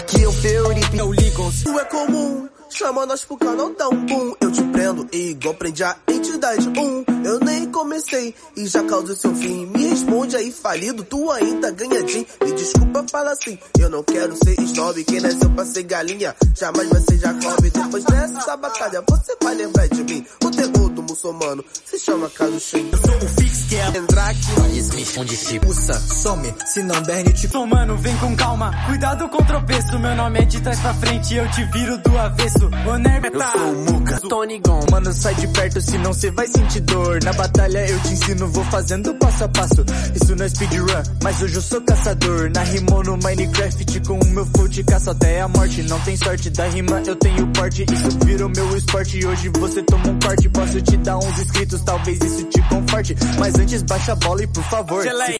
Aqui é o Fury, é o Legals. Tu é comum, chama nós pro canal, dá um boom. Eu te prendo igual prende a entidade 1. Eu nem comecei e já causa seu fim. Me responde aí, falido, tu ainda ganha din. Me desculpa, fala assim, eu não quero ser snob. Quem nasceu pra ser galinha, jamais vai ser Jacob. Depois dessa batalha, você vai lembrar de mim. O terror do muçulmano se chama Kalushin. Eu sou o Fix, que é Endrake, Smith, onde se Usa, some, se não der te... Sou mano, vem com calma, cuidado com o tropeço. Meu nome é de trás pra frente, eu te viro do avesso. O Nerva Eu sou o Muca, Tony Gon. Mano, sai de perto, senão cê vai sentir dor. Na batalha eu te ensino, vou fazendo passo a passo. Isso não é speedrun, mas hoje eu sou caçador. Na rima no Minecraft, com o meu flow te caço até a morte. Não tem sorte da rima, eu tenho porte. Isso virou meu esporte, hoje você toma um corte. Posso te dar uns inscritos, talvez isso te conforte. Mas antes baixa a bola e por favor...